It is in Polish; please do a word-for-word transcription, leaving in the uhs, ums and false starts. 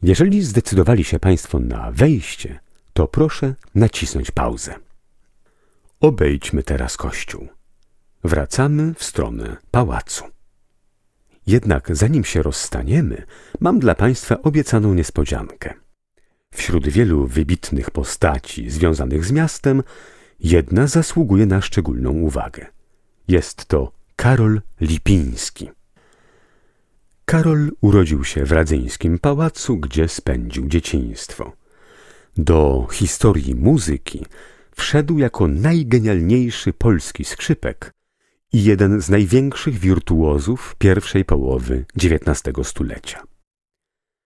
Jeżeli zdecydowali się Państwo na wejście, to proszę nacisnąć pauzę. Obejdźmy teraz kościół. Wracamy w stronę pałacu. Jednak zanim się rozstaniemy, mam dla Państwa obiecaną niespodziankę. Wśród wielu wybitnych postaci związanych z miastem, jedna zasługuje na szczególną uwagę. Jest to Karol Lipiński. Karol urodził się w radzyńskim pałacu, gdzie spędził dzieciństwo. Do historii muzyki wszedł jako najgenialniejszy polski skrzypek i jeden z największych wirtuozów pierwszej połowy dziewiętnastego stulecia.